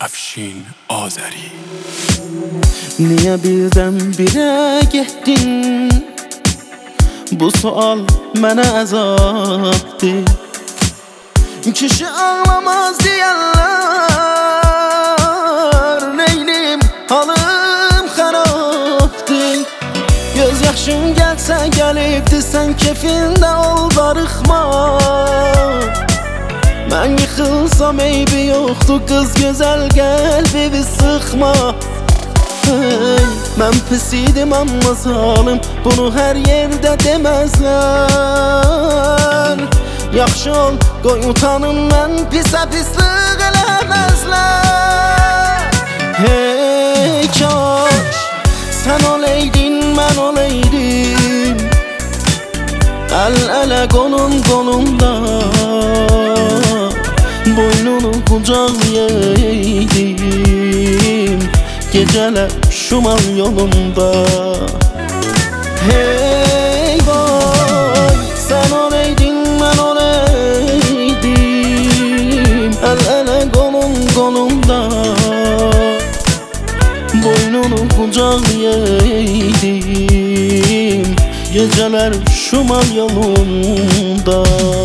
Afşin Azeri. Niye birden-birə getdin? Bu sual mənə əzabdır. Kişi ağlamaz deyərlər, neylim halım xarabdır. Göz yaşın gəlsə gəlibdir, sən kefində ol, darıxma. Mən yıxılsam eybi yoxdur, qız gözəl qəlbimi sıxma. Mən pis idim amma zalım, bunu hər yerdə deməzlər. Yaxşı ol, qoy utanım, mən pisə pislik eləməzlər. Hey kaş, sən oleydin, mən oleydim, əl-ələ qolum qolumda, boynunu qucaqlayaydım, gecələr şumal yolunda. Hey boy, sən oleydin, mən oleydim, əl-ələ qolum qolumda, boynunu qucaqlayaydım, gecələr şumal yolunda.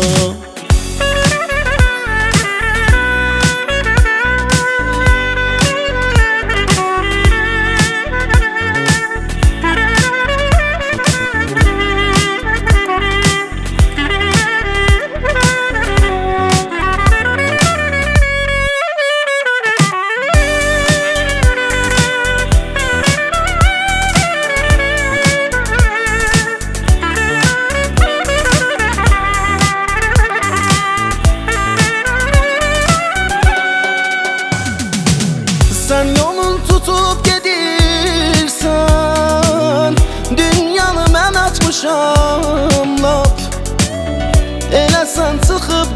Sən yolun tutub gedirsən, dünyanı mən açmışam lap. Elə sən çıxıb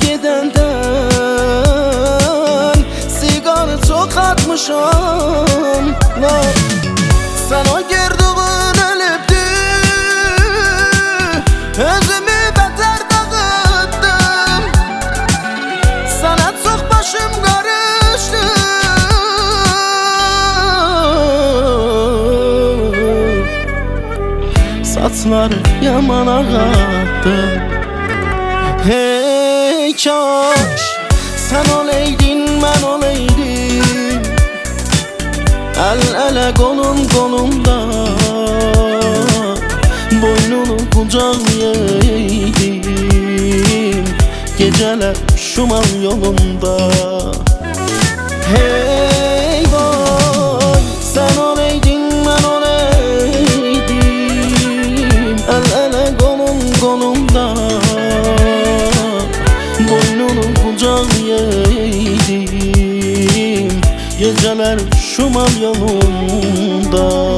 gedəndən, siqarı çox atmışam lap. Sən o gördüğün ölübdür, özümü bətər dağıtdım. Sənə çox başım qarışdı, saçları yaman ağardı. Hey kaş, sən oleydin, mən oleydim, əl-ələ qolum qolumda, boynunu qucaqlayaydım, gecələr şumal yolunda. Hey boy, sən oleydin, mən oleydim, əl-ələ qolum qolumda, boynunu qucaqlayaydım, gecələr şumal yolunda.